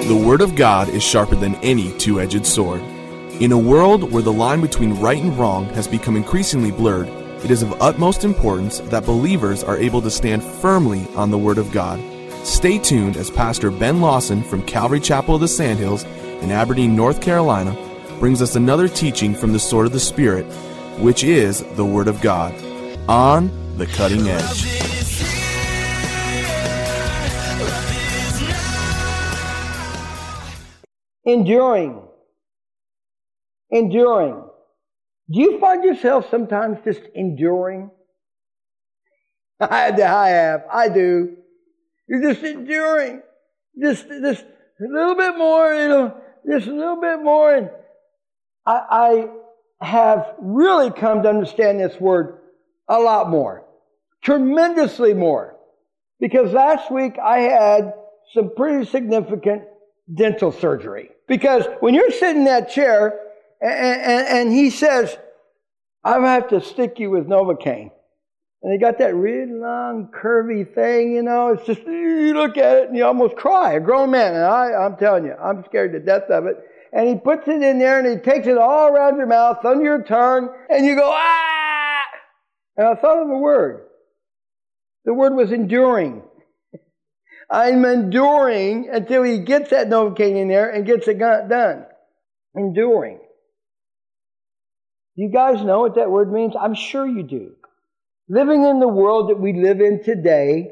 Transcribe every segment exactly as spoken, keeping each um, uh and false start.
The Word of God is sharper than any two-edged sword. In a world where the line between right and wrong has become increasingly blurred, it is of utmost importance that believers are able to stand firmly on the Word of God. Stay tuned as Pastor Ben Lawson from Calvary Chapel of the Sandhills in Aberdeen, North Carolina, brings us another teaching from the Sword of the Spirit, which is the Word of God, on the cutting edge. Enduring. Enduring. Do you find yourself sometimes just enduring? I, I have. I do. You're just enduring. Just, just a little bit more, you know, just a little bit more. And I, I have really come to understand this word a lot more. Tremendously more. Because last week I had some pretty significant dental surgery. Because when you're sitting in that chair and, and, and he says, I have to stick you with Novocaine. And they got that really long, curvy thing, you know. It's just, you look at it and you almost cry. A grown man. And I, I'm telling you, I'm scared to death of it. And he puts it in there and he takes it all around your mouth, under your tongue, and you go, ah! And I thought of the word. The word was enduring. I'm enduring until he gets that Novocaine in there and gets it done. Enduring. You guys know what that word means? I'm sure you do. Living in the world that we live in today,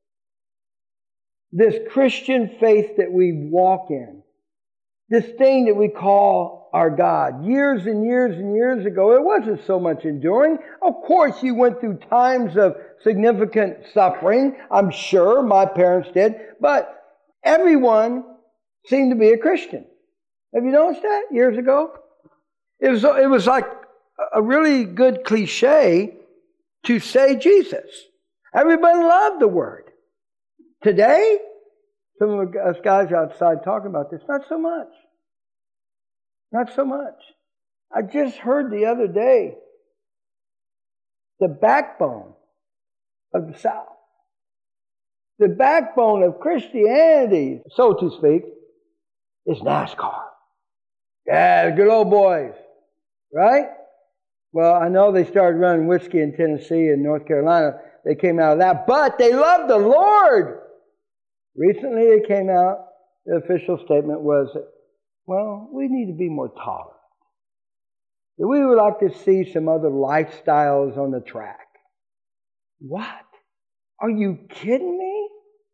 this Christian faith that we walk in, this thing that we call our God. Years and years and years ago, it wasn't so much enduring. Of course, you went through times of significant suffering. I'm sure my parents did. But everyone seemed to be a Christian. Have you noticed that years ago? It was, it was like a really good cliche to say Jesus. Everybody loved the word. Today, some of us guys outside talking about this, not so much. Not so much. I just heard the other day the backbone of the South, the backbone of Christianity, so to speak, is NASCAR. Yeah, the good old boys, right? Well, I know they started running whiskey in Tennessee and North Carolina. They came out of that, but they loved the Lord. Recently they came out, the official statement was, well, we need to be more tolerant. We would like to see some other lifestyles on the track. What? Are you kidding me?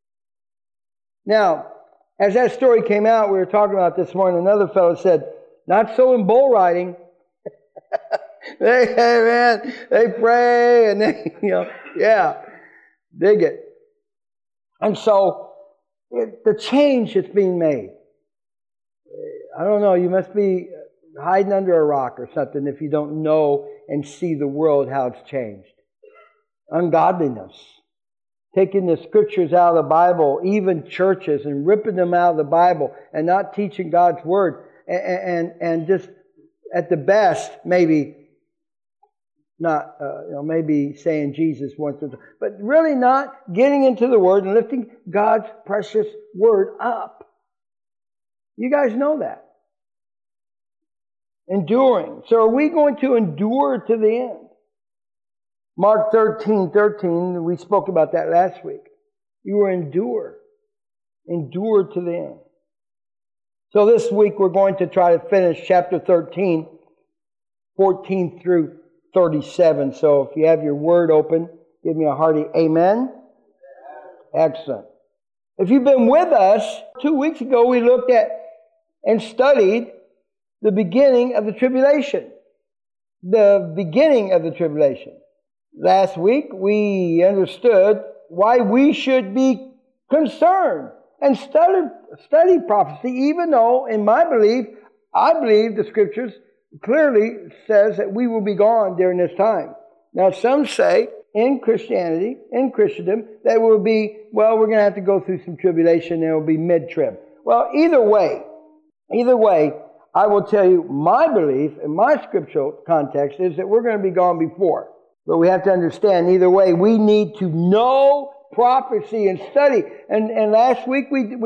Now, as that story came out, we were talking about this morning, another fellow said, not so in bull riding. They, hey man, they pray and they, you know, yeah, dig it. And so, it, the change that's being made, I don't know, you must be hiding under a rock or something if you don't know and see the world, how it's changed. Ungodliness. Taking the scriptures out of the Bible, even churches, and ripping them out of the Bible and not teaching God's Word. And, and, and just, at the best, maybe not, uh, you know, maybe saying Jesus once or twice, but really not getting into the Word and lifting God's precious Word up. You guys know that. Enduring. So are we going to endure to the end? Mark thirteen thirteen, we spoke about that last week. You will endure. Endure to the end. So this week we're going to try to finish chapter thirteen, fourteen through thirty-seven. So if you have your word open, give me a hearty amen. Excellent. If you've been with us, two weeks ago we looked at and studied the beginning of the tribulation. The beginning of the tribulation. Last week we understood why we should be concerned and study, study prophecy, even though, in my belief, I believe the Scriptures clearly says that we will be gone during this time. Now, some say in Christianity, in Christendom, that will be, well, we're going to have to go through some tribulation and it will be mid-trib. Well, either way, either way, I will tell you my belief in my scriptural context is that we're going to be gone before. But we have to understand, either way, we need to know prophecy and study. And, and last week we, we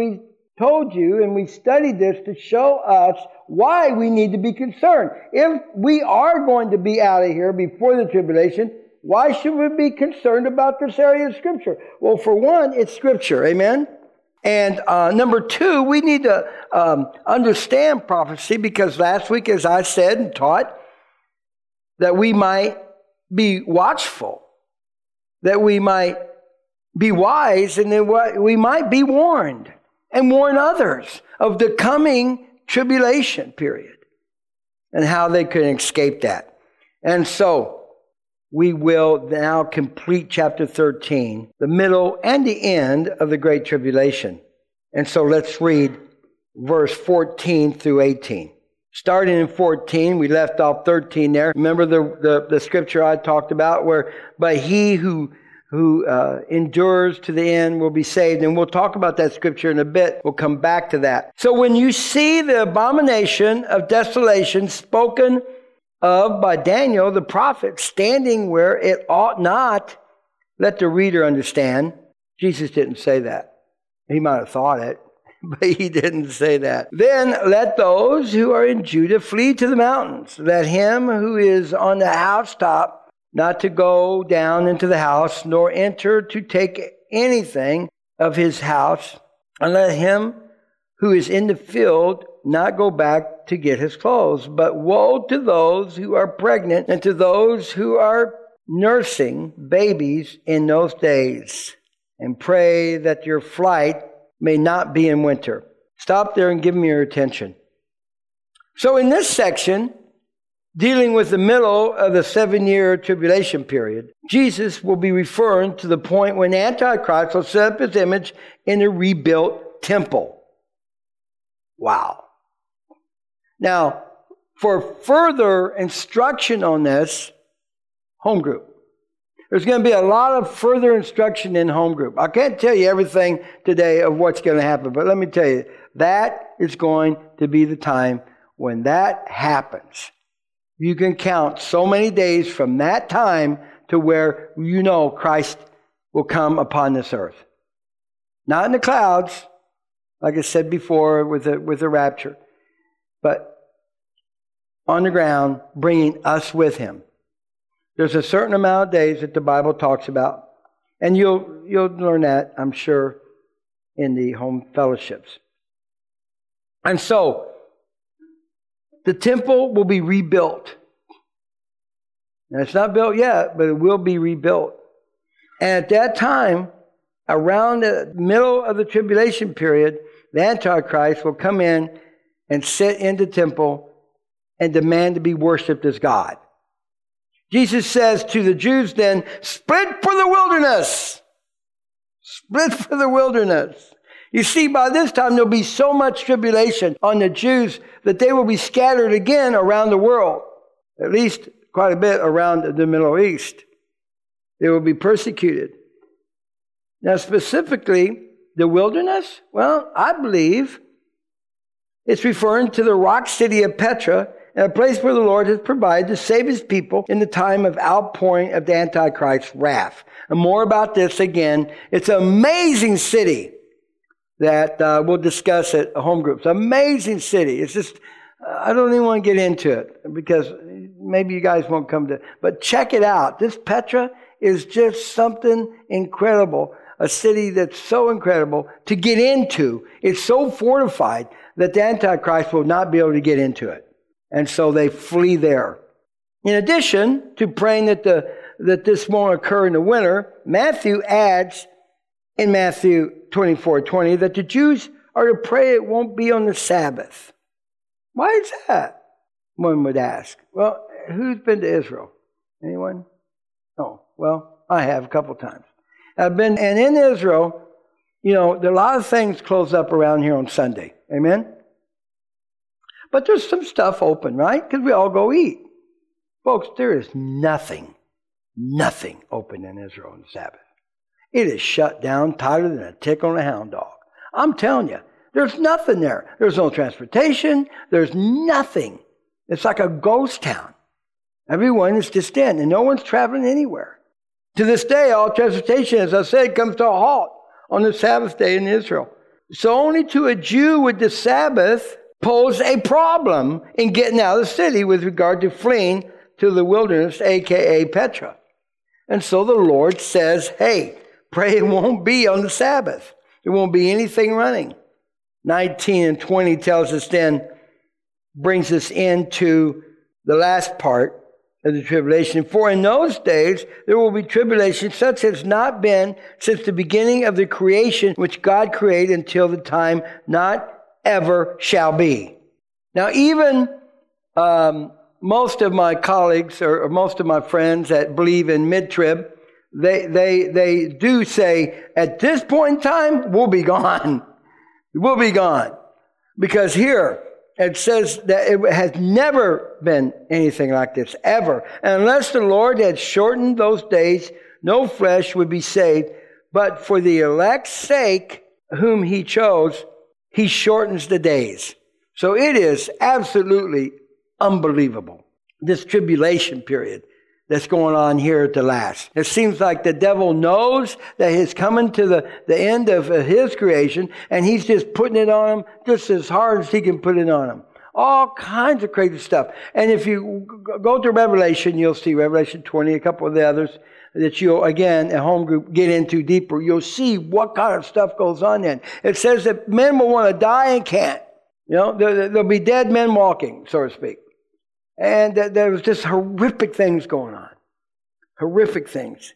told you, and we studied this to show us why we need to be concerned. If we are going to be out of here before the tribulation, why should we be concerned about this area of Scripture? Well, for one, it's Scripture. Amen? And uh, number two, we need to um, understand prophecy, because last week, as I said and taught, that we might be watchful, that we might be wise, and then we might be warned and warn others of the coming tribulation period and how they can escape that. And so we will now complete chapter thirteen, the middle and the end of the Great Tribulation. And so let's read verse fourteen through eighteen. Starting in fourteen, we left off thirteen there. Remember the, the, the scripture I talked about where, but he who who uh, endures to the end will be saved. And we'll talk about that scripture in a bit. We'll come back to that. So when you see the abomination of desolation spoken of by Daniel the prophet standing where it ought not, let the reader understand. Jesus didn't say that. He might have thought it, but he didn't say that. Then let those who are in Judah flee to the mountains. Let him who is on the housetop not to go down into the house, nor enter to take anything of his house, and let him who is in the field not go back to get his clothes. But woe to those who are pregnant and to those who are nursing babies in those days. And pray that your flight may not be in winter. Stop there and give me your attention. So in this section, dealing with the middle of the seven-year tribulation period, Jesus will be referring to the point when Antichrist will set up his image in a rebuilt temple. Wow. Now, for further instruction on this, home group. There's going to be a lot of further instruction in home group. I can't tell you everything today of what's going to happen, but let me tell you, that is going to be the time when that happens. You can count so many days from that time to where you know Christ will come upon this earth. Not in the clouds, like I said before with the, with the rapture, but on the ground, bringing us with him. There's a certain amount of days that the Bible talks about, and you'll you'll learn that, I'm sure, in the home fellowships. And so, the temple will be rebuilt. Now, it's not built yet, but it will be rebuilt. And at that time, around the middle of the tribulation period, the Antichrist will come in and sit in the temple and demand to be worshipped as God. Jesus says to the Jews then, split for the wilderness. Split for the wilderness. You see, by this time there'll be so much tribulation on the Jews that they will be scattered again around the world. At least quite a bit around the Middle East. They will be persecuted. Now specifically, the wilderness, well, I believe it's referring to the rock city of Petra, and a place where the Lord has provided to save his people in the time of outpouring of the Antichrist's wrath. And more about this again. It's an amazing city that uh, we'll discuss at home groups. Amazing city. It's just, uh, I don't even want to get into it because maybe you guys won't come to it. But check it out. This Petra is just something incredible. A city that's so incredible to get into. It's so fortified that the Antichrist will not be able to get into it. And so they flee there. In addition to praying that the that this won't occur in the winter, Matthew adds in Matthew twenty-four twenty that the Jews are to pray it won't be on the Sabbath. Why is that? One would ask. Well, who's been to Israel? Anyone? Oh, well, I have a couple times. I've been, and in Israel, you know, there are a lot of things close up around here on Sunday. Amen? But there's some stuff open, right? Because we all go eat. Folks, there is nothing, nothing open in Israel on the Sabbath. It is shut down tighter than a tick on a hound dog. I'm telling you, there's nothing there. There's no transportation. There's nothing. It's like a ghost town. Everyone is just in, and no one's traveling anywhere. To this day, all transportation, as I said, comes to a halt on the Sabbath day in Israel. So only to a Jew would the Sabbath pose a problem in getting out of the city with regard to fleeing to the wilderness, a k a. Petra. And so the Lord says, hey, pray it won't be on the Sabbath. There won't be anything running. nineteen and twenty tells us then, brings us into the last part of the tribulation. For in those days there will be tribulation such as not been since the beginning of the creation which God created until the time not ever shall be. Now even um, most of my colleagues or, or most of my friends that believe in mid-trib, they they they do say at this point in time we'll be gone. We'll be gone. Because here it says that it has never been anything like this, ever. And unless the Lord had shortened those days, no flesh would be saved. But for the elect's sake, whom he chose, he shortens the days. So it is absolutely unbelievable, this tribulation period that's going on here at the last. It seems like the devil knows that he's coming to the, the end of his creation, and he's just putting it on him just as hard as he can put it on him. All kinds of crazy stuff. And if you go to Revelation, you'll see Revelation twenty, a couple of the others that you'll, again, a home group, get into deeper. You'll see what kind of stuff goes on then. It says that men will want to die and can't. You know, there, there'll be dead men walking, so to speak. And there was just horrific things going on. Horrific things.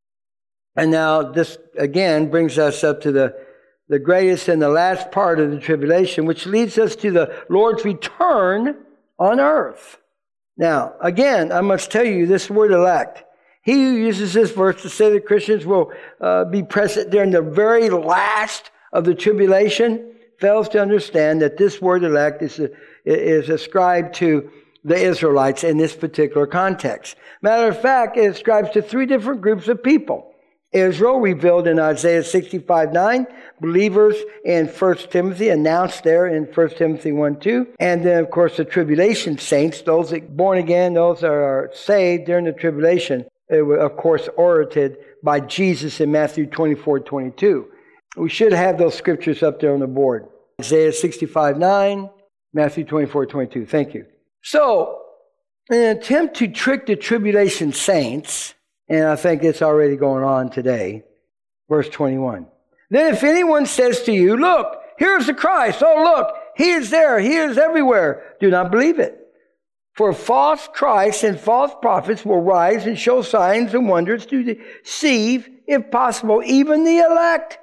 And now this, again, brings us up to the, the greatest and the last part of the tribulation, which leads us to the Lord's return on earth. Now, again, I must tell you this word elect. He who uses this verse to say that Christians will uh, be present during the very last of the tribulation fails to understand that this word elect is, is ascribed to the Israelites in this particular context. Matter of fact, it ascribes to three different groups of people. Israel, revealed in Isaiah sixty-five nine, believers in First Timothy, announced there in First Timothy one two, and then, of course, the tribulation saints, those that are born again, those that are saved during the tribulation, it was, of course, orated by Jesus in Matthew twenty-four twenty-two. We should have those scriptures up there on the board. Isaiah sixty-five nine, Matthew twenty-four twenty-two. Thank you. So, in an attempt to trick the tribulation saints, and I think it's already going on today, verse twenty-one. Then if anyone says to you, look, here's the Christ. Oh, look, he is there. He is everywhere. Do not believe it. For false Christs and false prophets will rise and show signs and wonders to deceive, if possible, even the elect.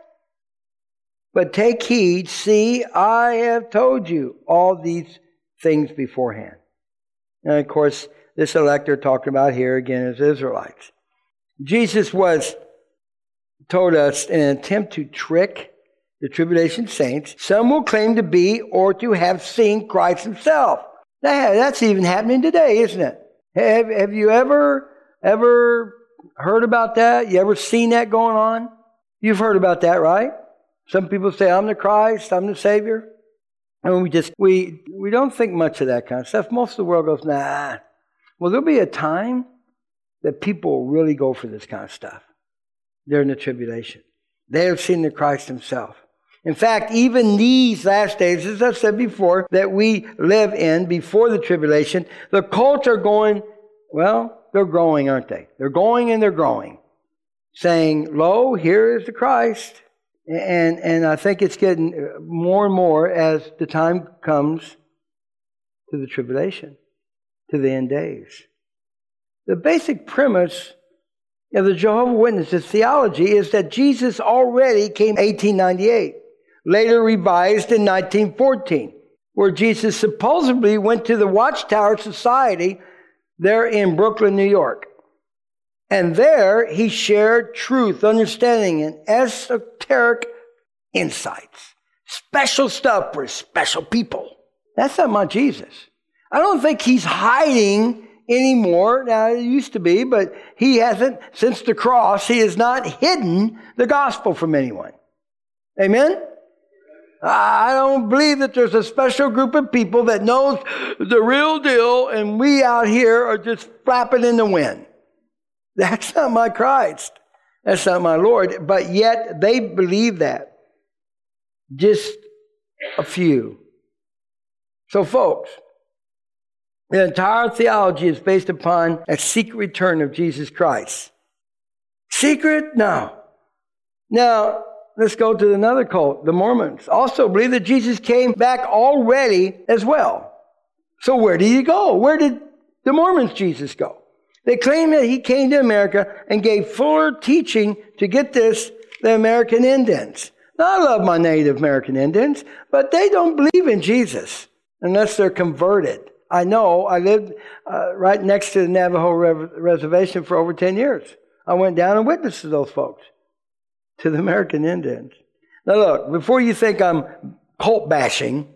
But take heed, see, I have told you all these things beforehand. And of course, this elect they're talking about here again is Israelites. Jesus was, told us, in an attempt to trick the tribulation saints, some will claim to be or to have seen Christ himself. That's even happening today, isn't it? Have, have you ever, ever heard about that? You ever seen that going on? You've heard about that, right? Some people say, I'm the Christ, I'm the Savior. And we just, we, we don't think much of that kind of stuff. Most of the world goes, nah. Well, there'll be a time that people will really go for this kind of stuff during the tribulation. They have seen the Christ himself. In fact, even these last days, as I said before, that we live in before the tribulation, the cults are going, well, they're growing, aren't they? They're going and they're growing, saying, lo, here is the Christ. And, and I think it's getting more and more as the time comes to the tribulation, to the end days. The basic premise of the Jehovah's Witnesses theology is that Jesus already came in eighteen ninety-eight, later revised in nineteen fourteen, where Jesus supposedly went to the Watchtower Society there in Brooklyn, New York. And there he shared truth, understanding, and esoteric insights. Special stuff for special people. That's not my Jesus. I don't think he's hiding anymore. Now, it used to be, but he hasn't, since the cross, he has not hidden the gospel from anyone. Amen? I don't believe that there's a special group of people that knows the real deal and we out here are just flapping in the wind. That's not my Christ. That's not my Lord. But yet they believe that. Just a few. So folks, the entire theology is based upon a secret return of Jesus Christ. Secret? No. Now, let's go to another cult. The Mormons also believe that Jesus came back already as well. So where did he go? Where did the Mormons' Jesus go? They claim that he came to America and gave fuller teaching to, get this, the American Indians. Now, I love my Native American Indians, but they don't believe in Jesus unless they're converted. I know. I lived uh, right next to the Navajo Re- Reservation for over ten years. I went down and witnessed to those folks, to the American Indians. Now look, before you think I'm cult bashing,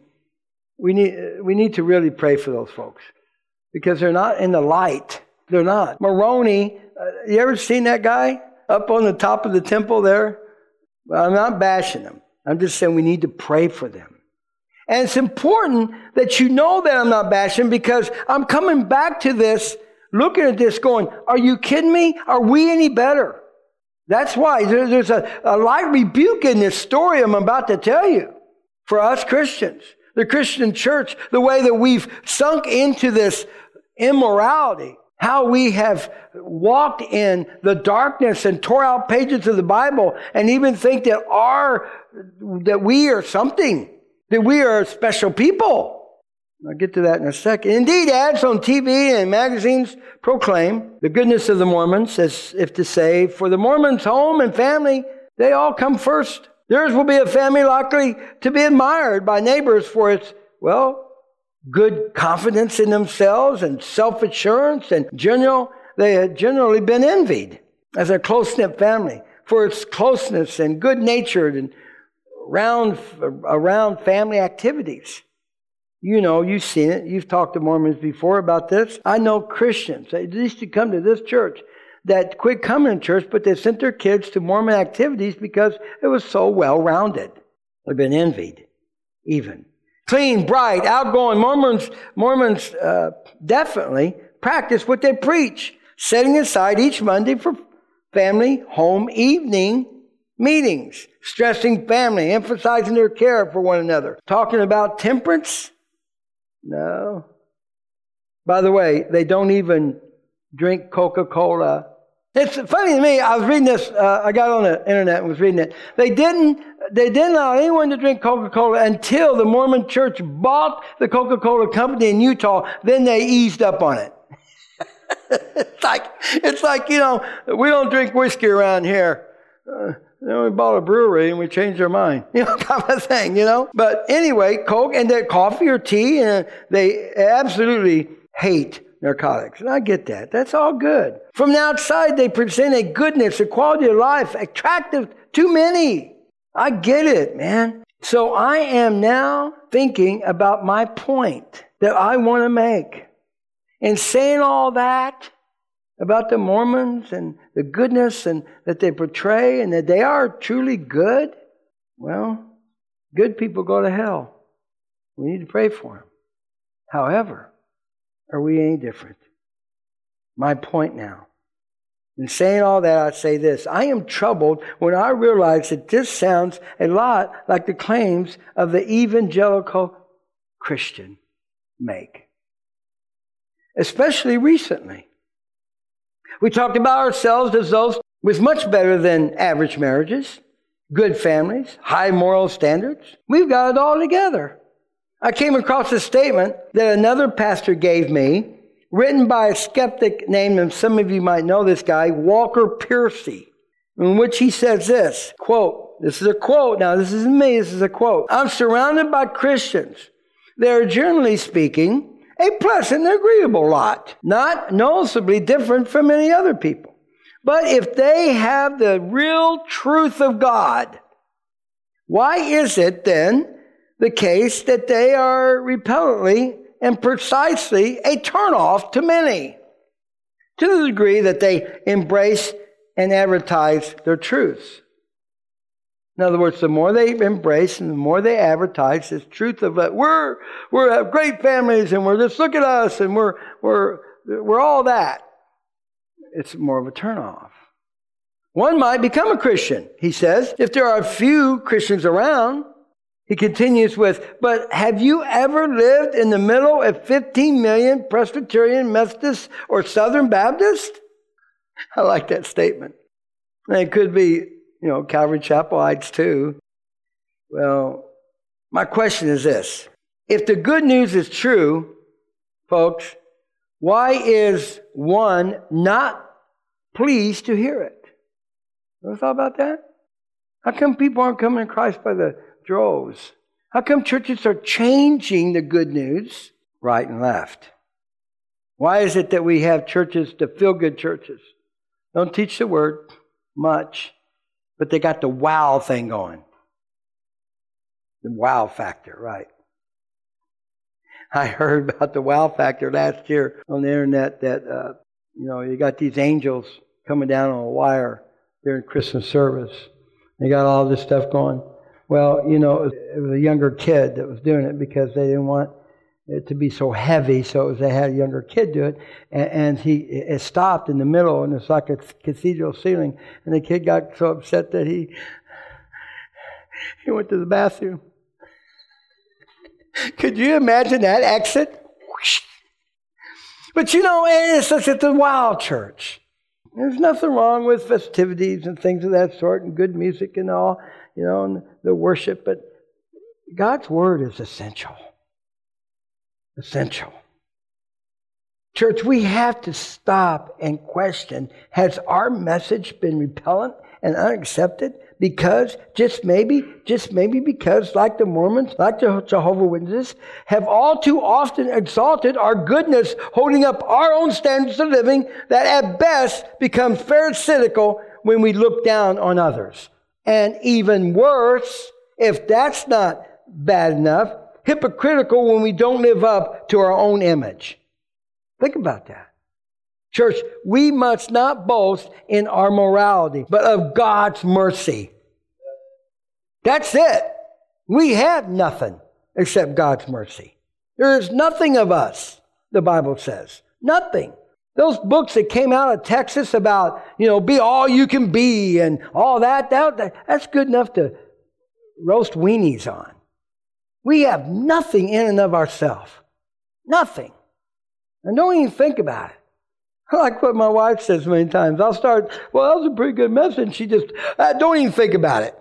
we need, we need to really pray for those folks because they're not in the light. They're not. Moroni, uh, you ever seen that guy up on the top of the temple there? Well, I'm not bashing them. I'm just saying we need to pray for them. And it's important that you know that I'm not bashing because I'm coming back to this, looking at this going, are you kidding me? Are we any better? That's why there's a, a light rebuke in this story I'm about to tell you. For us Christians, the Christian church, the way that we've sunk into this immorality, how we have walked in the darkness and tore out pages of the Bible and even think that our, that we are something, that we are special people. I'll get to that in a second. Indeed, ads on T V and magazines proclaim the goodness of the Mormons, as if to say, for the Mormons' home and family, they all come first. Theirs will be a family likely to be admired by neighbors for its, well, good confidence in themselves and self-assurance, and general, they had generally been envied as a close-knit family for its closeness and good-natured and around, around family activities. You know, you've seen it. You've talked to Mormons before about this. I know Christians that used to come to this church that quit coming to church, but they sent their kids to Mormon activities because it was so well-rounded. They've been envied, even. Clean, bright, outgoing Mormons, Mormons uh, definitely practice what they preach, setting aside each Monday for family, home, evening meetings, stressing family, emphasizing their care for one another, talking about temperance. No. By the way, they don't even drink Coca-Cola. It's funny to me. I was reading this. Uh, I got on the internet and was reading it. They didn't. They didn't allow anyone to drink Coca-Cola until the Mormon Church bought the Coca-Cola company in Utah. Then they eased up on it. it's like it's like you know we don't drink whiskey around here. Uh, Then we bought a brewery and we changed our mind. You know, kind of thing, you know. But anyway, Coke and then coffee or tea, and they absolutely hate narcotics. And I get that. That's all good. From the outside, they present a goodness, a quality of life, attractive to many. I get it, man. So I am now thinking about my point that I want to make. And saying all that about the Mormons and the goodness and that they portray and that they are truly good, well, good people go to hell. We need to pray for them. However, are we any different? My point now. In saying all that, I say this. I am troubled when I realize that this sounds a lot like the claims of the evangelical Christian make. Especially recently. We talked about ourselves as those with much better than average marriages, good families, high moral standards. We've got it all together. I came across a statement that another pastor gave me, written by a skeptic named, and some of you might know this guy, Walker Piercy, in which he says this, quote, this is a quote, now this isn't me, this is a quote. I'm surrounded by Christians. They are generally speaking a pleasant and agreeable lot, not noticeably different from any other people. But if they have the real truth of God, why is it then the case that they are repellently and precisely a turnoff to many, to the degree that they embrace and advertise their truths? In other words, the more they embrace and the more they advertise this truth of that we're we're have great families and we're just look at us and we're we're we're all that, it's more of a turnoff. One might become a Christian, he says, if there are a few Christians around. He continues with, but have you ever lived in the middle of fifteen million Presbyterian, Methodist, or Southern Baptist? I like that statement. And it could be, you know, Calvary Chapelites too. Well, my question is this. If the good news is true, folks, why is one not pleased to hear it? Ever thought about that? How come people aren't coming to Christ by the droves? How come churches are changing the good news right and left? Why is it that we have churches, the feel-good churches? Don't teach the word much, but they got the wow thing going. The wow factor, right? I heard about the wow factor last year on the internet that, uh, you know, you got these angels coming down on a wire during Christmas service. They got all this stuff going. Well, you know, it was a younger kid that was doing it because they didn't want it to be so heavy, so it was, they had a younger kid do it, and, and he it stopped in the middle, and it's like a cathedral ceiling, and the kid got so upset that he he went to the bathroom. Could you imagine that exit? But you know, it's such a wild church. There's nothing wrong with festivities and things of that sort, and good music and all, you know, and the worship, but God's word is essential. Essential. Church, we have to stop and question, has our message been repellent and unaccepted? Because, just maybe, just maybe because, like the Mormons, like the Jehovah's Witnesses, have all too often exalted our goodness, holding up our own standards of living that at best becomes pharisaical when we look down on others. And even worse, if that's not bad enough, hypocritical when we don't live up to our own image. Think about that. Church, we must not boast in our morality, but of God's mercy. That's it. We have nothing except God's mercy. There is nothing of us, the Bible says. Nothing. Those books that came out of Texas about, you know, be all you can be and all that, that that's good enough to roast weenies on. We have nothing in and of ourselves. Nothing. And don't even think about it. I like what my wife says many times. I'll start, well, that was a pretty good message. She just, uh, don't even think about it.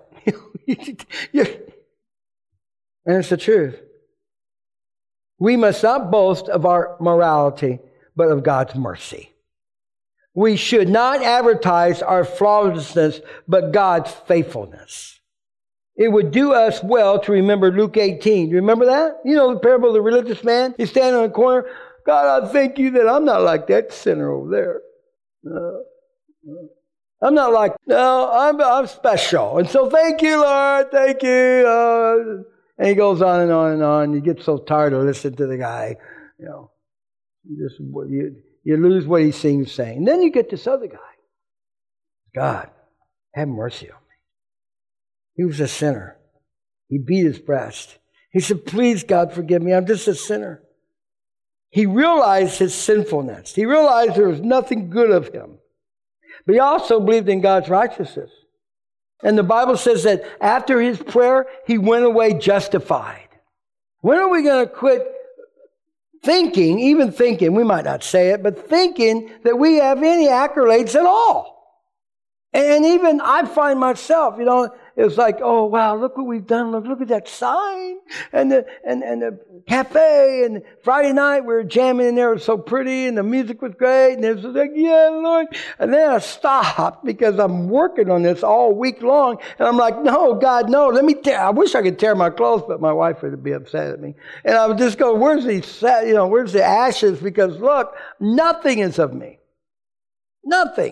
And it's the truth. We must not boast of our morality, but of God's mercy. We should not advertise our flawlessness, but God's faithfulness. It would do us well to remember Luke eighteen. Remember that? You know the parable of the religious man? He's standing on the corner. God, I thank you that I'm not like that sinner over there. Uh, I'm not like, no, I'm I'm special. And so thank you, Lord, thank you. Uh, and he goes on and on and on. You get so tired of listening to the guy. You know, you, just, you, you lose what he seems saying. And then you get this other guy. God, have mercy on me. He was a sinner. He beat his breast. He said, please, God, forgive me. I'm just a sinner. He realized his sinfulness. He realized there was nothing good of him. But he also believed in God's righteousness. And the Bible says that after his prayer, he went away justified. When are we going to quit thinking, even thinking, we might not say it, but thinking that we have any accolades at all? And even I find myself, you know, it was like, oh, wow, look what we've done. Look, look at that sign and the, and, and the cafe. And Friday night we were jamming in there. It was so pretty and the music was great. And it was like, yeah, Lord. And then I stopped because I'm working on this all week long. And I'm like, no, God, no. Let me tear. I wish I could tear my clothes, but my wife would be upset at me. And I would just go, where's the, you know, where's the ashes? Because look, nothing is of me. Nothing.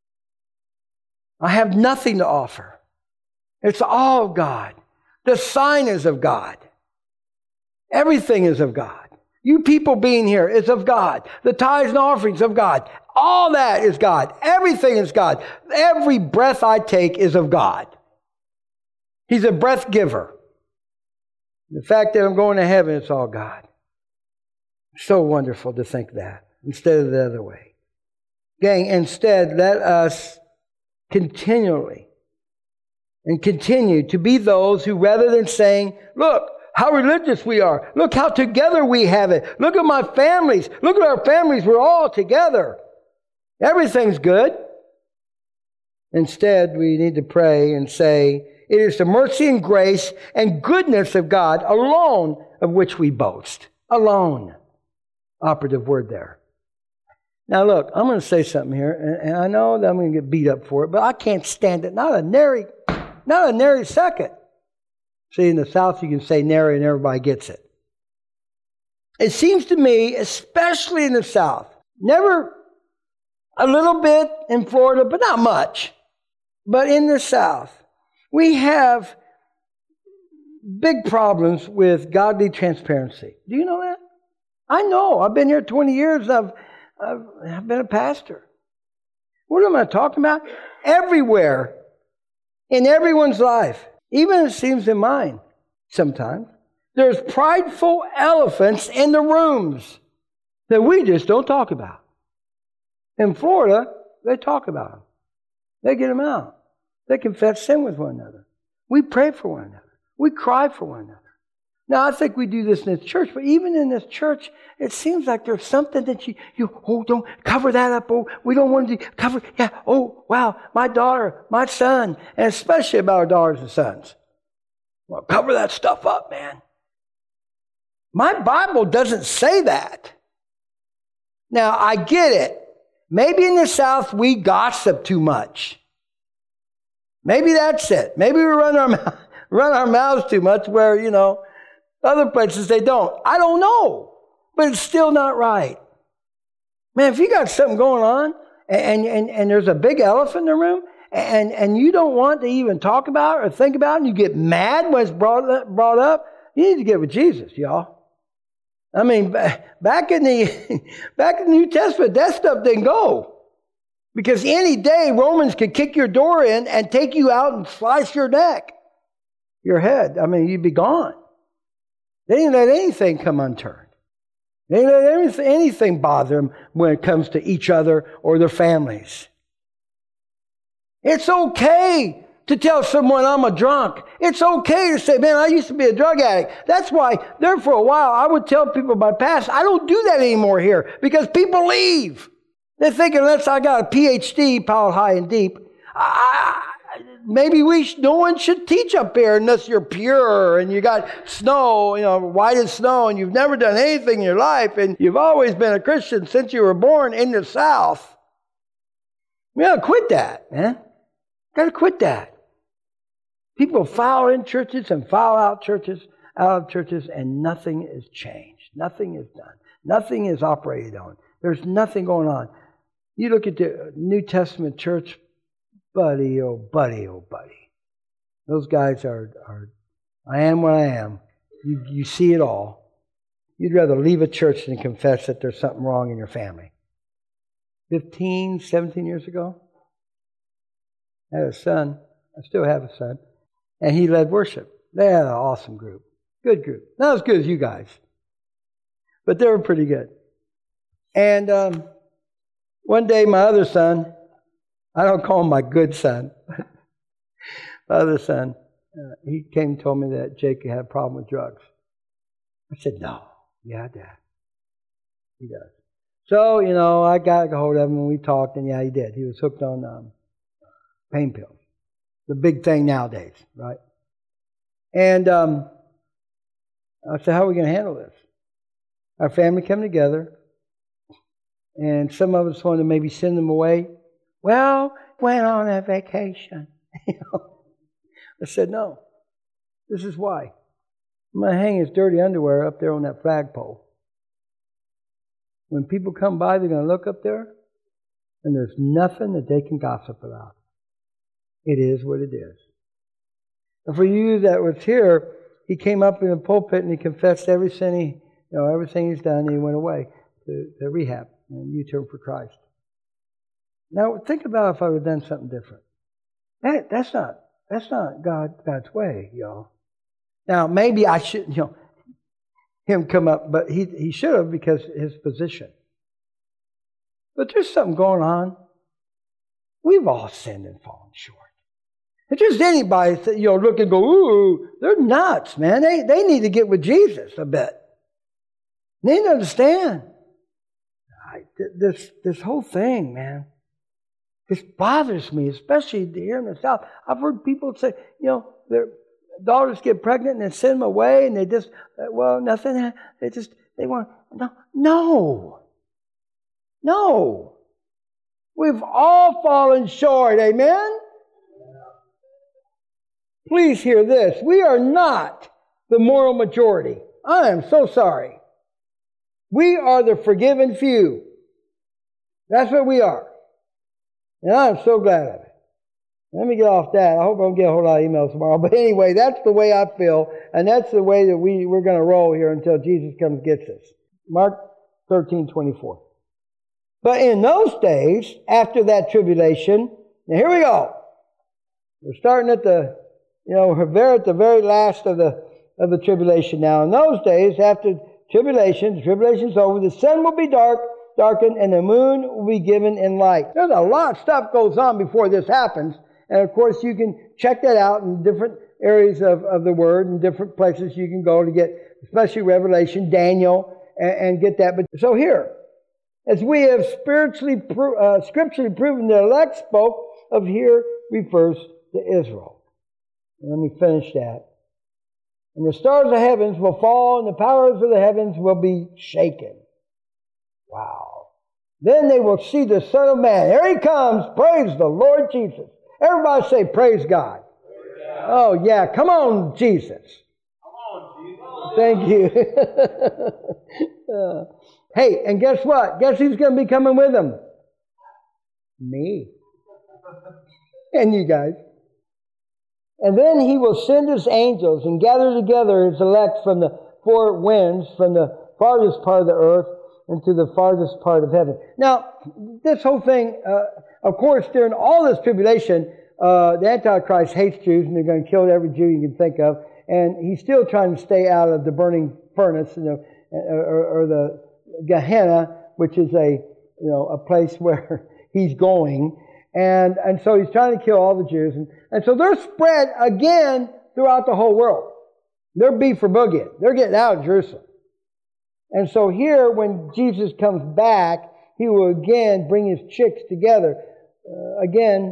I have nothing to offer. It's all God. The sign is of God. Everything is of God. You people being here is of God. The tithes and offerings of God. All that is God. Everything is God. Every breath I take is of God. He's a breath giver. The fact that I'm going to heaven, it's all God. So wonderful to think that instead of the other way. Gang, instead, let us continually and continue to be those who, rather than saying, look, how religious we are. Look how together we have it. Look at my families. Look at our families. We're all together. Everything's good. Instead, we need to pray and say, it is the mercy and grace and goodness of God alone of which we boast. Alone. Operative word there. Now look, I'm going to say something here, and, and I know that I'm going to get beat up for it, but I can't stand it. Not a nary, not a nary second. See, in the South you can say nary and everybody gets it. It seems to me, especially in the South, never a little bit in Florida, but not much. But in the South, we have big problems with godly transparency. Do you know that? I know. I've been here twenty years. I've, I've, I've been a pastor. What am I talking about? Everywhere. In everyone's life. Even it seems in mine sometimes. There's prideful elephants in the rooms that we just don't talk about. In Florida, they talk about them. They get them out. They confess sin with one another. We pray for one another. We cry for one another. Now, I think we do this in this church, but even in this church, it seems like there's something that you, you oh, don't cover that up. Oh, we don't want to cover, yeah, oh, wow, my daughter, my son, and especially about our daughters and sons. Well, cover that stuff up, man. My Bible doesn't say that. Now, I get it. Maybe in the South, we gossip too much. Maybe that's it. Maybe we run our, run our mouths too much where, you know, other places they don't. I don't know. But it's still not right. Man, if you got something going on and, and, and there's a big elephant in the room and, and you don't want to even talk about it or think about it and you get mad when it's brought, brought up, you need to get with Jesus, y'all. I mean, back in the back in the New Testament, that stuff didn't go. Because any day, Romans could kick your door in and take you out and slice your neck, your head. I mean, you'd be gone. They didn't let anything come unturned. They didn't let anything, anything bother them when it comes to each other or their families. It's okay to tell someone I'm a drunk. It's okay to say, man, I used to be a drug addict. That's why there for a while I would tell people my past. I don't do that anymore here because people leave. They think unless I got a P H D, piled high and deep, I, maybe we sh- no one should teach up here unless you're pure and you got snow, you know, white as snow, and you've never done anything in your life, and you've always been a Christian since you were born in the South. We gotta quit that, man. Gotta quit that. People file in churches and file out churches, out of churches, and nothing is changed. Nothing is done. Nothing is operated on. There's nothing going on. You look at the New Testament church, buddy, oh buddy, oh buddy. Those guys are, are I am what I am. You, you see it all. You'd rather leave a church than confess that there's something wrong in your family. fifteen, seventeen years ago, I had a son. I still have a son. And he led worship. They had an awesome group. Good group. Not as good as you guys. But they were pretty good. And um, one day my other son, I don't call him my good son, my other son, uh, he came and told me that Jake had a problem with drugs. I said, no. Yeah, Dad. He does. So, you know, I got a hold of him and we talked, and yeah, he did. He was hooked on um, pain pills. The big thing nowadays, right? And um, I said, how are we going to handle this? Our family came together, and some of us wanted to maybe send them away. Well, went on a vacation. You know? I said, no. This is why. I'm going to hang his dirty underwear up there on that flagpole. When people come by, they're going to look up there, and there's nothing that they can gossip about. It is what it is. And for you that was here, he came up in the pulpit and he confessed every sin he, you know, everything he's done, and he went away to, to rehab and U-turn for Christ. Now think about if I would have done something different. That that's not that's not God God's way, y'all. Now maybe I should, you know, him come up, but he he should have because of his position. But there's something going on. We've all sinned and fallen short. It's just anybody that, you know, look and go, ooh, they're nuts, man. They, they need to get with Jesus a bit. They need to understand. I, this, this whole thing, man, this bothers me, especially here in the South. I've heard people say, you know, their daughters get pregnant and they send them away and they just, well, nothing, they just, they want, no, no, no. We've all fallen short, amen? Please hear this. We are not the moral majority. I am so sorry. We are the forgiven few. That's what we are. And I'm so glad of it. Let me get off that. I hope I don't get a whole lot of emails tomorrow. But anyway, that's the way I feel. And that's the way that we, we're going to roll here until Jesus comes and gets us. Mark thirteen twenty-four. But in those days, after that tribulation, now here we go. We're starting at the, you know, we're very at the very last of the of the tribulation now. In those days, after tribulation, the tribulation's over, the sun will be dark, darkened, and the moon will be given in light. There's a lot of stuff goes on before this happens. And of course, you can check that out in different areas of, of the Word and different places you can go to get, especially Revelation, Daniel, and, and get that. But so here, as we have spiritually, pro- uh, scripturally proven, the elect spoke of here refers to Israel. And let me finish that. And the stars of the heavens will fall, and the powers of the heavens will be shaken. Wow. Then they will see the Son of Man. Here He comes. Praise the Lord Jesus. Everybody say, praise God. Praise God. Oh, yeah. Come on, Jesus. Come on, Jesus. Thank you. uh, hey, and guess what? Guess who's going to be coming with Him? Me. And you guys. And then He will send His angels and gather together His elect from the four winds, from the farthest part of the earth into the farthest part of heaven. Now, this whole thing, uh, of course, during all this tribulation, uh, the Antichrist hates Jews and they're going to kill every Jew you can think of. And he's still trying to stay out of the burning furnace, you know, or, or the Gehenna, which is a, you know, a place where he's going. And, and so he's trying to kill all the Jews. And, and so they're spread again throughout the whole world. They're beat for boogieing. They're getting out of Jerusalem. And so here, when Jesus comes back, He will again bring His chicks together. Uh, again,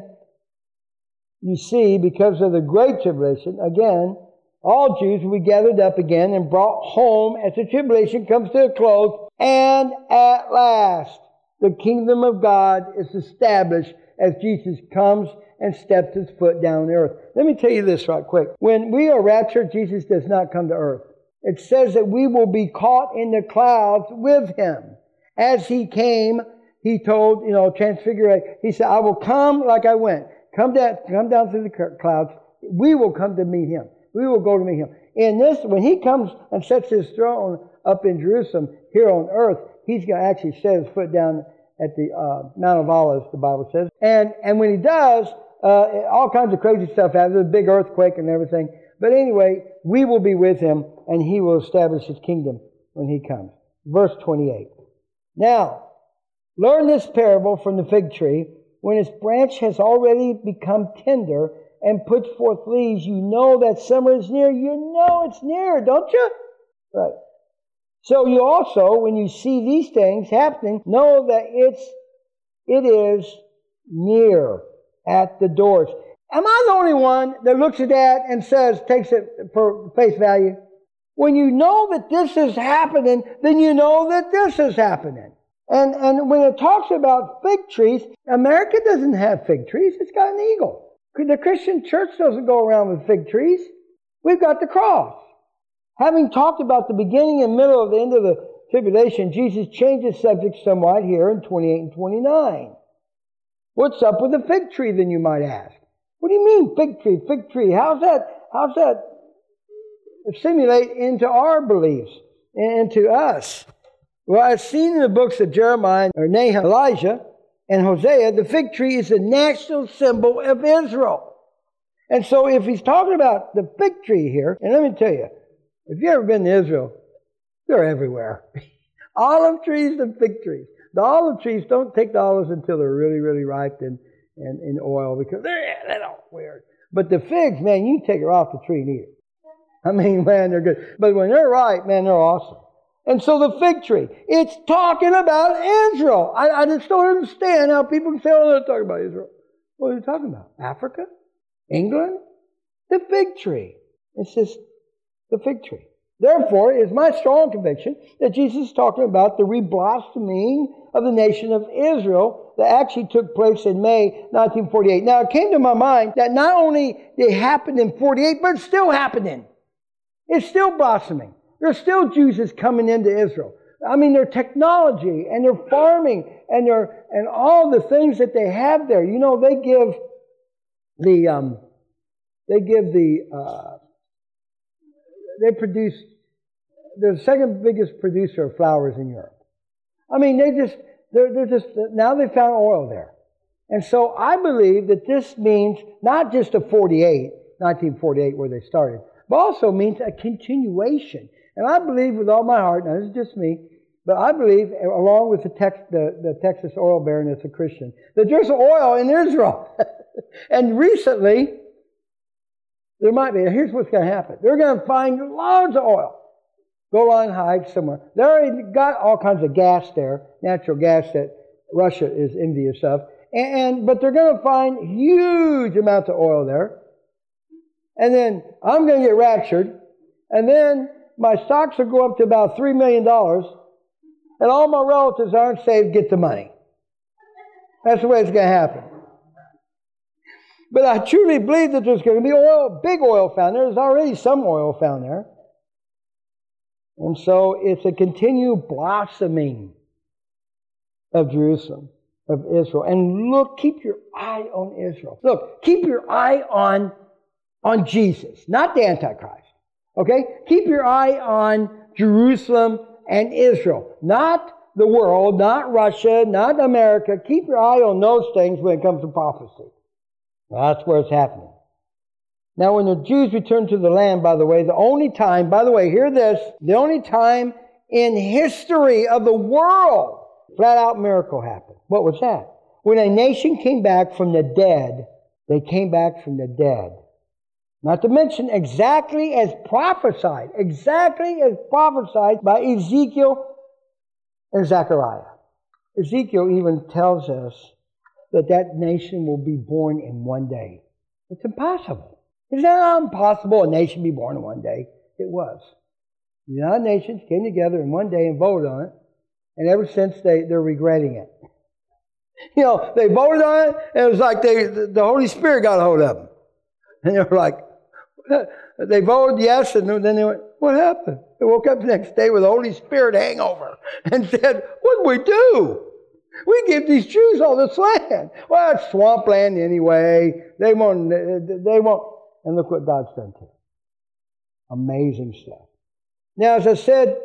you see, because of the Great Tribulation, again, all Jews will be gathered up again and brought home as the tribulation comes to a close. And at last, the kingdom of God is established as Jesus comes and steps His foot down the earth. Let me tell you this right quick. When we are raptured, Jesus does not come to earth. It says that we will be caught in the clouds with Him. As He came, He told, you know, Transfiguration, He said, I will come like I went. Come down, come down through the clouds. We will come to meet Him. We will go to meet Him. In this, when He comes and sets His throne up in Jerusalem, here on earth, He's going to actually set His foot down at the uh, Mount of Olives, the Bible says. And and when He does, uh, all kinds of crazy stuff happens. There's a big earthquake and everything. But anyway, we will be with Him, and He will establish His kingdom when He comes. Verse twenty-eight. Now, learn this parable from the fig tree. When its branch has already become tender and puts forth leaves, you know that summer is near. You know it's near, don't you? Right. So you also, when you see these things happening, know that it's, it is near at the doors. Am I the only one that looks at that and says, takes it for face value? When you know that this is happening, then you know that this is happening. And, and when it talks about fig trees, America doesn't have fig trees. It's got an eagle. The Christian church doesn't go around with fig trees. We've got the cross. Having talked about the beginning and middle of the end of the tribulation, Jesus changes subject somewhat here in twenty-eight and twenty-nine. What's up with the fig tree, then you might ask? What do you mean, fig tree, fig tree? How's that, how's that assimilate into our beliefs, into us? Well, as seen in the books of Jeremiah, or Nahum, Elijah, and Hosea, the fig tree is a national symbol of Israel. And so if he's talking about the fig tree here, and let me tell you, if you've ever been to Israel, they're everywhere. Olive trees and fig trees. The olive trees don't take the olives until they're really, really ripe in, in, in oil, because they're, they're all weird. But the figs, man, you can take it off the tree and eat it. I mean, man, they're good. But when they're ripe, man, they're awesome. And so the fig tree, it's talking about Israel. I, I just don't understand how people can say, oh, they're talking about Israel. What are they talking about? Africa? England? The fig tree. It's just the fig tree. Therefore, it is my strong conviction that Jesus is talking about the reblossoming of the nation of Israel that actually took place in May nineteen forty-eight. Now, it came to my mind that not only did it happen in forty-eight, but it's still happening. It's still blossoming. There's still Jews that's coming into Israel. I mean, their technology and their farming and their and all the things that they have there. You know, they give the um, they give the uh, they produce they're the second biggest producer of flowers in Europe. I mean, they just they're they're just now they found oil there, and so I believe that this means not just a forty-eight, nineteen forty-eight where they started, but also means a continuation. And I believe with all my heart, now this is just me, but I believe, along with the, Tex, the, the Texas oil baron that's a Christian, that there's oil in Israel. And recently, there might be, here's what's going to happen. They're going to find loads of oil. Golan Heights somewhere. They already got all kinds of gas there, natural gas that Russia is envious of. And, and but they're going to find huge amounts of oil there. And then I'm going to get raptured. And then my stocks will go up to about three million dollars. And all my relatives aren't saved get the money. That's the way it's going to happen. But I truly believe that there's going to be oil, big oil found there. There's already some oil found there. And so it's a continued blossoming of Jerusalem, of Israel. And look, keep your eye on Israel. Look, keep your eye on, on Jesus, not the Antichrist. Okay? Keep your eye on Jerusalem and Israel. Not the world, not Russia, not America. Keep your eye on those things when it comes to prophecy. Well, that's where it's happening. Now, when the Jews returned to the land, by the way, the only time, by the way, hear this, the only time in history of the world, flat out miracle happened. What was that? When a nation came back from the dead, they came back from the dead. Not to mention exactly as prophesied, exactly as prophesied by Ezekiel and Zechariah. Ezekiel even tells us that that nation will be born in one day. It's impossible. It's not impossible a nation be born in one day. It was. The United Nations came together in one day and voted on it, and ever since they, they're regretting it. You know, they voted on it, and it was like they, the Holy Spirit got a hold of them. And they were like, they voted yes, and then they went, what happened? They woke up the next day with the Holy Spirit hangover and said, what did we do? We give these Jews all this land. Well, it's swampland anyway. They won't, they won't. And look what God's done to them. Amazing stuff. Now, as I said,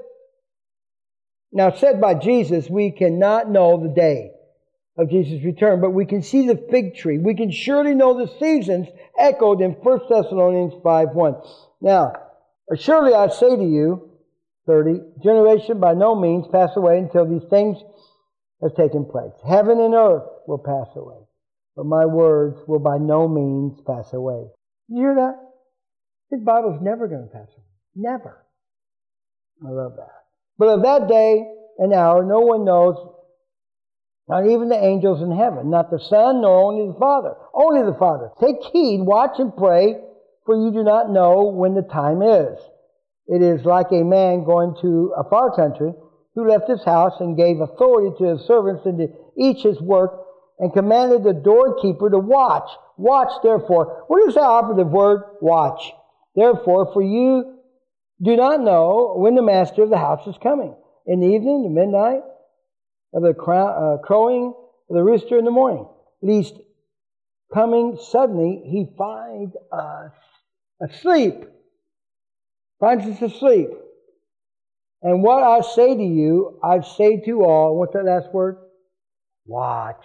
now said by Jesus, we cannot know the day of Jesus' return, but we can see the fig tree. We can surely know the seasons echoed in First Thessalonians five one. Now, surely I say to you, thirty, generation by no means pass away until these things have taken place. Heaven and earth will pass away, but my words will by no means pass away. You hear that? His Bible's never going to pass away. Never. I love that. But of that day and hour, no one knows, not even the angels in heaven, not the Son, nor only the Father. Only the Father. Take heed, watch and pray, for you do not know when the time is. It is like a man going to a far country who left his house and gave authority to his servants and to each his work and commanded the doorkeeper to watch. Watch, therefore. What is the operative word? Watch. Therefore, for you do not know when the master of the house is coming. In the evening, the midnight, of the crow, uh, crowing of the rooster in the morning. Lest coming suddenly, he find us asleep. Finds us asleep. And what I say to you, I say to all. What's that last word? Watch.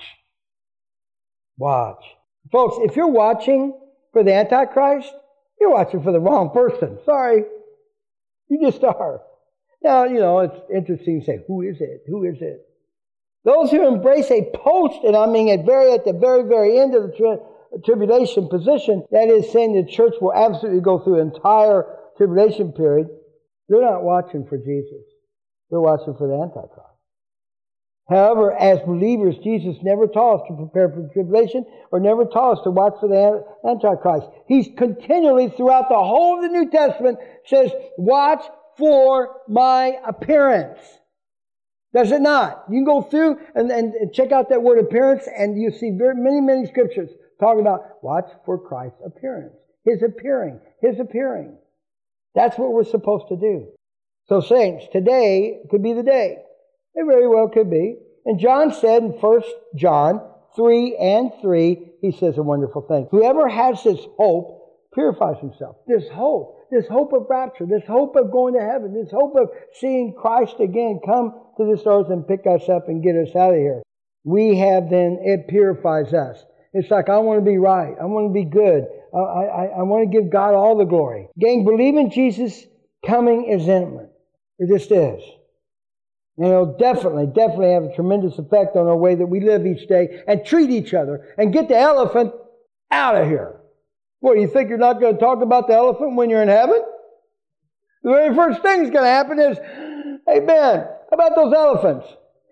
Watch. Folks, if you're watching for the Antichrist, you're watching for the wrong person. Sorry. You just are. Now, you know, it's interesting to say, who is it? Who is it? Those who embrace a post, and I mean at very at the very, very end of the tribulation position, that is saying the church will absolutely go through the entire tribulation period, they're not watching for Jesus. They're watching for the Antichrist. However, as believers, Jesus never taught us to prepare for the tribulation or never taught us to watch for the Antichrist. He's continually, throughout the whole of the New Testament, says, watch for my appearance. Does it not? You can go through and, and, and check out that word appearance, and you see very, many, many scriptures talking about watch for Christ's appearance. His appearing. His appearing. That's what we're supposed to do. So saints, today could be the day. It very well could be. And John said in First John three and three, he says a wonderful thing. Whoever has this hope purifies himself. This hope, this hope of rapture, this hope of going to heaven, this hope of seeing Christ again come to this earth and pick us up and get us out of here. We have then, it purifies us. It's like, I want to be right. I want to be good. I, I, I want to give God all the glory. Gang, believing Jesus coming is imminent. It just is. And it'll definitely, definitely have a tremendous effect on our way that we live each day and treat each other and get the elephant out of here. What, you think you're not going to talk about the elephant when you're in heaven? The very first thing that's going to happen is, hey, Ben, how about those elephants?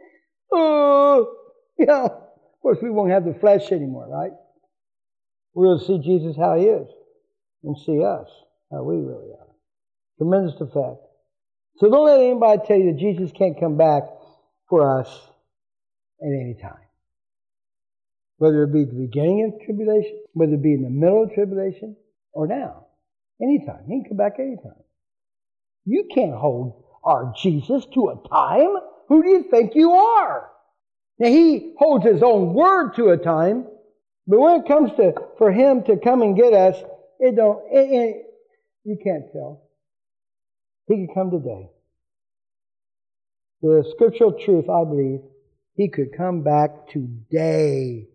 Oh, uh, you know, of course we won't have the flesh anymore, right? We'll see Jesus how He is and see us how we really are. Tremendous effect. So don't let anybody tell you that Jesus can't come back for us at any time. Whether it be the beginning of tribulation, whether it be in the middle of tribulation, or now. Anytime. He can come back anytime. You can't hold our Jesus to a time. Who do you think you are? Now, He holds His own word to a time, but when it comes to for Him to come and get us, it don't. It, it, you can't tell. He could come today. The scriptural truth, I believe, He could come back today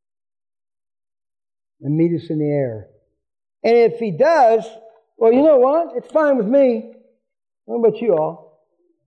and meet us in the air. And if He does, well, you know what? It's fine with me. What about you all?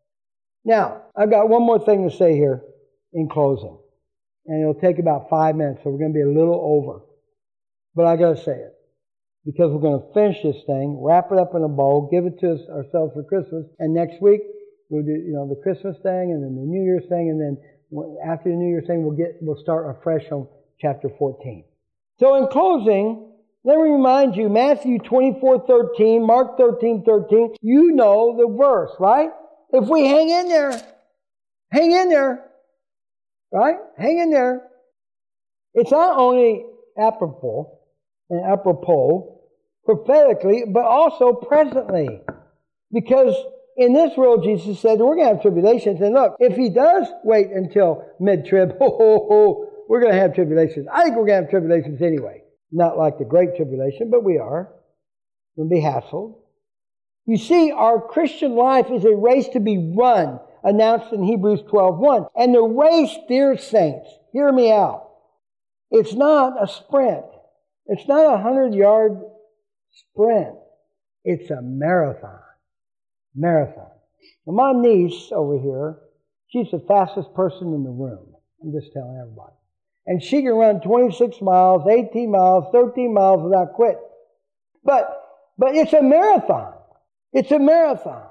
Now, I've got one more thing to say here in closing. And it'll take about five minutes, so we're going to be a little over. But I got to say it. Because we're going to finish this thing, wrap it up in a bowl, give it to us ourselves for Christmas, and next week we'll do, you know, the Christmas thing, and then the New Year's thing, and then after the New Year's thing, we'll get we'll start afresh on chapter fourteen. So in closing, let me remind you, Matthew twenty-four thirteen, Mark thirteen thirteen. You know the verse, right? If we hang in there, hang in there, right? Hang in there. It's not only apropos and apropos prophetically, but also presently. Because in this world, Jesus said, we're going to have tribulations. And look, if He does wait until mid-trib, ho, ho, ho, we're going to have tribulations. I think we're going to have tribulations anyway. Not like the Great Tribulation, but we are. We'll be hassled. You see, our Christian life is a race to be run, announced in Hebrews twelve one. And the race, dear saints, hear me out. It's not a sprint. It's not a hundred-yard sprint. It's a marathon. Marathon. Now, my niece over here, she's the fastest person in the room. I'm just telling everybody. And she can run twenty-six miles, eighteen miles, thirteen miles without quitting. But, but it's a marathon. It's a marathon.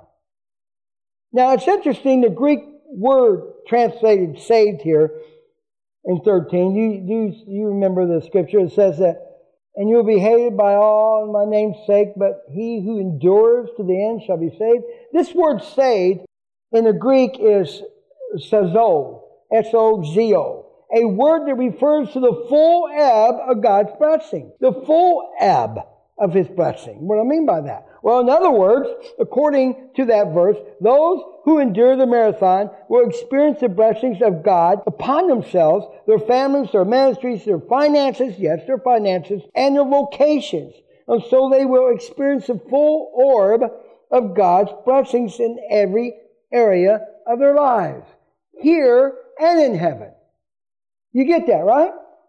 Now, it's interesting, the Greek word translated saved here in thirteen. You, you, you remember the scripture. It says that, and you will be hated by all in my name's sake, but he who endures to the end shall be saved. This word saved in the Greek is sozo, S O Z O, a word that refers to the full ebb of God's blessing. The full ebb of His blessing. What do I mean by that? Well, in other words, according to that verse, those who endure the marathon will experience the blessings of God upon themselves, their families, their ministries, their finances, yes, their finances, and their vocations. And so they will experience the full orb of God's blessings in every area of their lives, here and in heaven. You get that, right?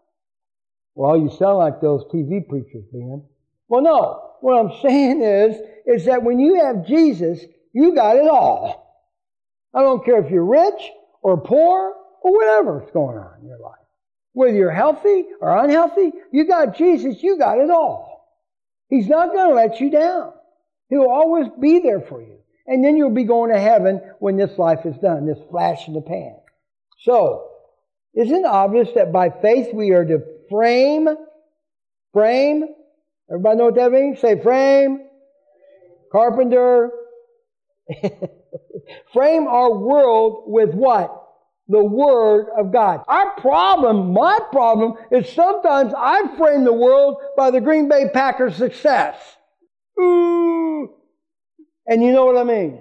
Well, you sound like those T V preachers, Ben. Well, no. What I'm saying is, is that when you have Jesus, you got it all. I don't care if you're rich or poor or whatever's going on in your life. Whether you're healthy or unhealthy, you got Jesus, you got it all. He's not going to let you down. He'll always be there for you. And then you'll be going to heaven when this life is done, this flash in the pan. So, isn't it obvious that by faith we are to frame, frame, everybody know what that means? Say frame, carpenter, frame our world with what? The Word of God. Our problem, my problem, is sometimes I frame the world by the Green Bay Packers' success. Ooh. And you know what I mean?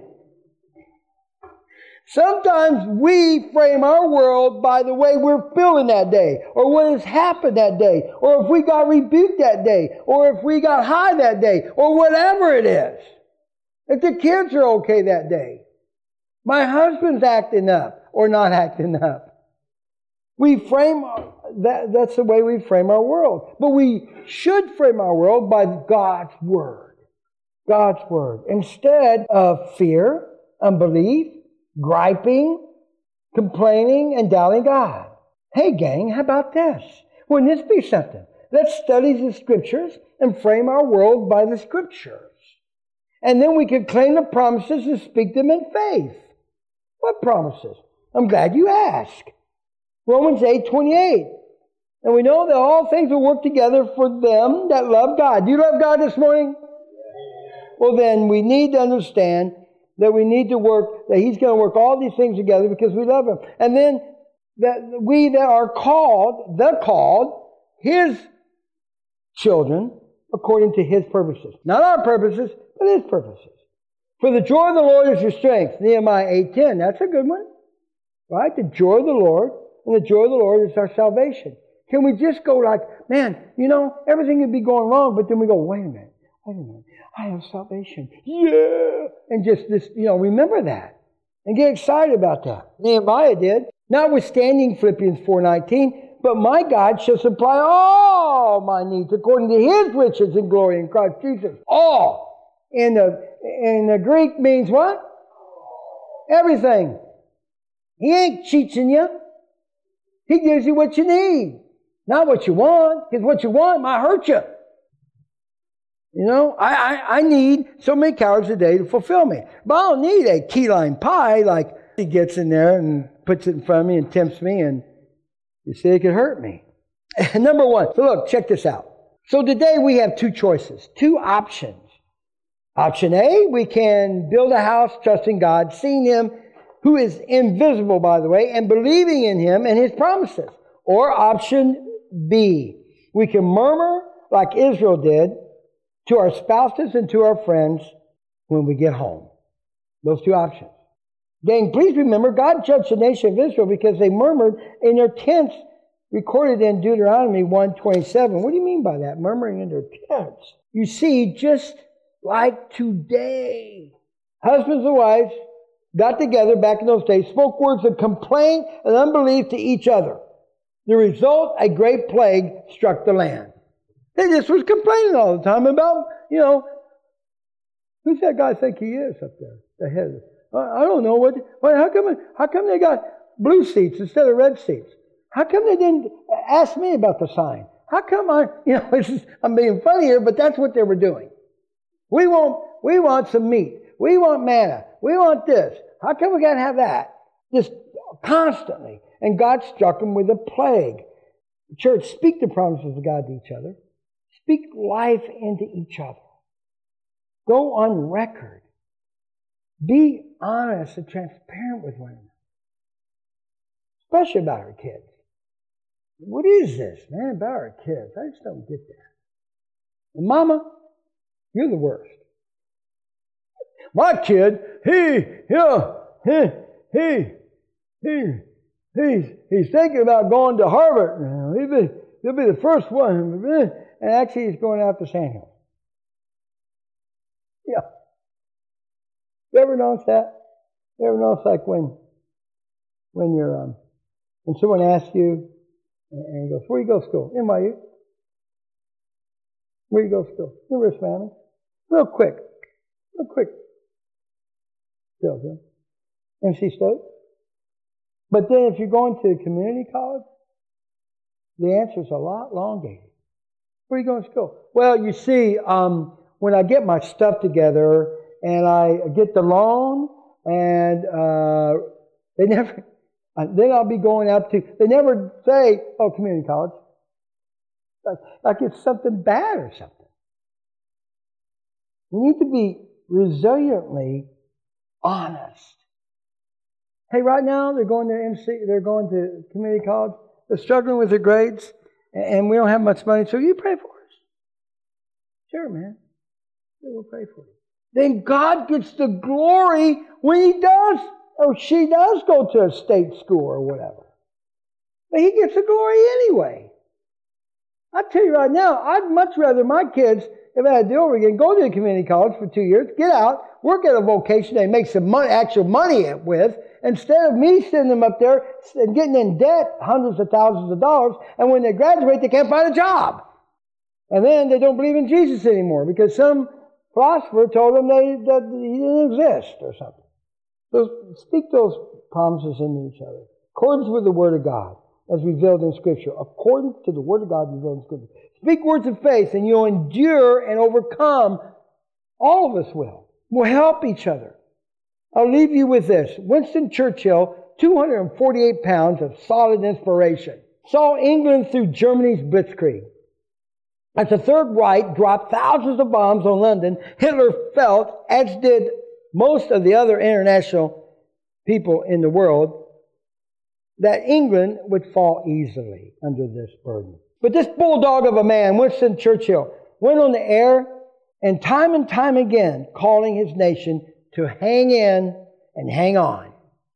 Sometimes we frame our world by the way we're feeling that day, or what has happened that day, or if we got rebuked that day, or if we got high that day, or whatever it is. If the kids are okay that day. My husband's acting up or not acting up. We frame, that, that's the way we frame our world. But we should frame our world by God's Word. God's Word. Instead of fear, unbelief, griping, complaining, and doubting God. Hey gang, how about this? Wouldn't this be something? Let's study the Scriptures and frame our world by the Scriptures. And then we can claim the promises and speak them in faith. What promises? I'm glad you asked. Romans eight twenty-eight. And we know that all things will work together for them that love God. Do you love God this morning? Well, then we need to understand that we need to work, that He's going to work all these things together because we love Him. And then that we that are called, the called, His children, according to His purposes. Not our purposes, but His purposes. For the joy of the Lord is your strength. Nehemiah eight ten. That's a good one. Right? The joy of the Lord. And the joy of the Lord is our salvation. Can we just go like, man, you know, everything could be going wrong, but then we go, wait a minute, wait a minute. I have salvation. Yeah! And just this, you know, remember that. And get excited about that. Nehemiah did. Notwithstanding Philippians four nineteen, but my God shall supply all my needs according to His riches and glory in Christ Jesus. All. In the, in the Greek means what? Everything. He ain't cheating you. He gives you what you need. Not what you want. Because what you want might hurt you. You know, I, I, I need so many calories a day to fulfill me. But I don't need a key lime pie like He gets in there and puts it in front of me and tempts me and you see it could hurt me. Number one. So look, check this out. So today we have two choices, two options. Option A, we can build a house trusting God, seeing Him who is invisible, by the way, and believing in Him and His promises. Or option B, we can murmur like Israel did to our spouses and to our friends when we get home. Those two options. Gang, please remember, God judged the nation of Israel because they murmured in their tents, recorded in Deuteronomy one twenty-seven. What do you mean by that? Murmuring in their tents. You see, just like today, husbands and wives got together back in those days, spoke words of complaint and unbelief to each other. The result, a great plague struck the land. They just was complaining all the time about, you know, who's that guy think he is up there? The head. I don't know what. How come? How come they got blue seats instead of red seats? How come they didn't ask me about the sign? How come I? You know, it's just, I'm being funny here, but that's what they were doing. We want. We want some meat. We want manna. We want this. How come we got to have that? Just constantly. And God struck them with a plague. Church, speak the promises of God to each other. Speak life into each other. Go on record. Be honest and transparent with one another. Especially about our kids. What is this, man, about our kids? I just don't get that. And Mama, you're the worst. My kid, he, yeah, he, he, he, he's, he's thinking about going to Harvard now. He'll be, he'll be the first one. And actually, he's going out to Sandhill. Yeah. You ever notice that? You ever notice like when, when you're, um, when someone asks you, and he goes, where you go to school? N Y U. Where you go to school? University of Miami. Real quick. Real quick. Tells you. N C State. But then if you're going to community college, The answer is a lot elongated. Where are you going to school? Well, you see, um, when I get my stuff together and I get the loan, and uh, they never, then I'll be going out to, they never say, oh, community college. Like, like it's something bad or something. We need to be resiliently honest. Hey, right now they're going to M C, they're going to community college. They're struggling with their grades, and we don't have much money. So you pray for us. Sure, man. We'll pray for you. Then God gets the glory when he does, or she does go to a state school or whatever. But he gets the glory anyway. I tell you right now, I'd much rather my kids, if I had to do over again, go to a community college for two years, get out, work at a vocation they make some money, actual money with, instead of me sending them up there and getting in debt hundreds of thousands of dollars, and when they graduate, they can't find a job. And then they don't believe in Jesus anymore because some philosopher told them they, that he didn't exist or something. So speak those promises into each other. Accordance with the Word of God, as revealed in Scripture. According to the Word of God revealed in Scripture. Speak words of faith and you'll endure and overcome. All of us will. We'll help each other. I'll leave you with this. Winston Churchill, two hundred forty-eight pounds of solid inspiration, saw England through Germany's blitzkrieg. As the Third Reich dropped thousands of bombs on London, Hitler felt, as did most of the other international people in the world, that England would fall easily under this burden. But this bulldog of a man, Winston Churchill, went on the air and time and time again calling his nation to hang in and hang on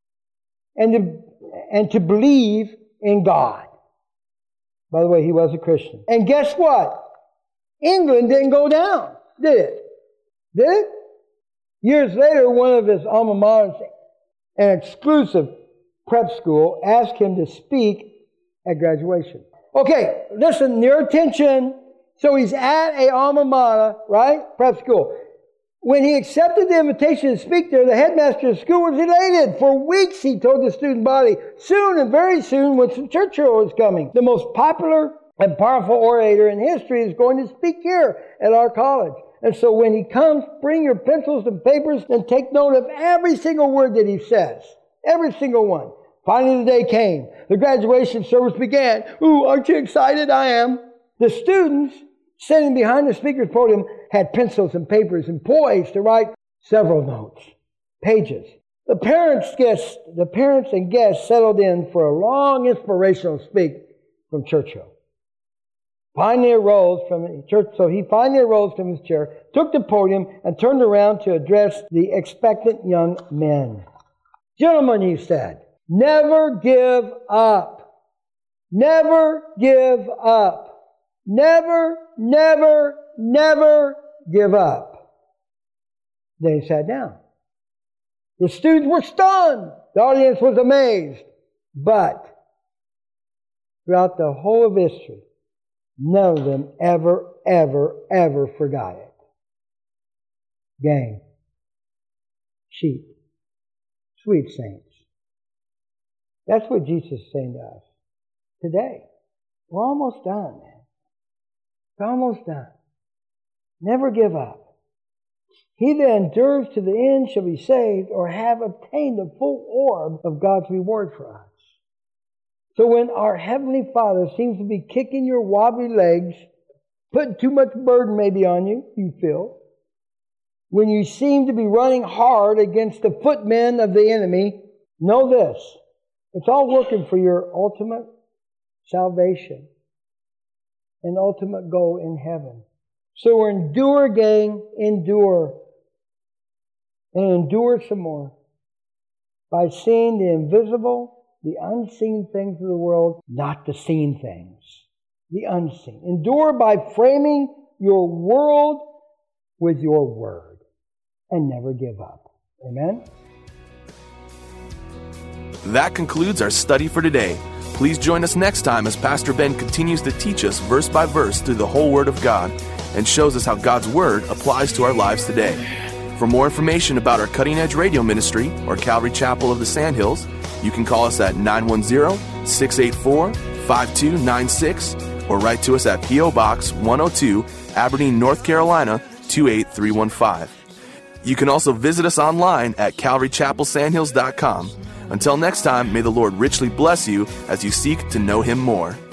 and to, and to believe in God. By the way, he was a Christian. And guess what? England didn't go down, did it? Did it? Years later, one of his alma maters, an exclusive prep school, asked him to speak at graduation. Okay, listen, your attention. So he's at a alma mater, right? Prep school. When he accepted the invitation to speak there, the headmaster of the school was elated. For weeks he told the student body, soon and very soon Winston Churchill is coming. The most popular and powerful orator in history is going to speak here at our college. And so when he comes, bring your pencils and papers and take note of every single word that he says. Every single one. Finally the day came. The graduation service began. Ooh, aren't you excited? I am. The students sitting behind the speaker's podium had pencils and papers and poised to write several notes, pages. The parents guests, the parents and guests settled in for a long inspirational speech from Churchill. Finally arose from church, so he finally arose from his chair, took the podium, and turned around to address the expectant young men. Gentlemen, he said, never give up. Never give up. Never, never, never give up. Then he sat down. The students were stunned. The audience was amazed. But throughout the whole of history, none of them ever, ever, ever forgot it. Gang, sheep, sweet saints. That's what Jesus is saying to us today. We're almost done, man. We're almost done. Never give up. He that endures to the end shall be saved or have obtained the full orb of God's reward for us. So when our Heavenly Father seems to be kicking your wobbly legs, putting too much burden maybe on you, you feel, when you seem to be running hard against the footmen of the enemy, know this. It's all working for your ultimate salvation and ultimate goal in heaven. So endure, gang, endure. And endure some more by seeing the invisible, the unseen things of the world, not the seen things, the unseen. Endure by framing your world with your word and never give up. Amen? That concludes our study for today. Please join us next time as Pastor Ben continues to teach us verse by verse through the whole Word of God and shows us how God's Word applies to our lives today. For more information about our Cutting Edge Radio Ministry or Calvary Chapel of the Sandhills, you can call us at nine one zero, six eight four, five two nine six or write to us at P O. Box one oh two, Aberdeen, North Carolina, two eight three one five. You can also visit us online at calvary chapel sandhills dot com. Until next time, may the Lord richly bless you as you seek to know Him more.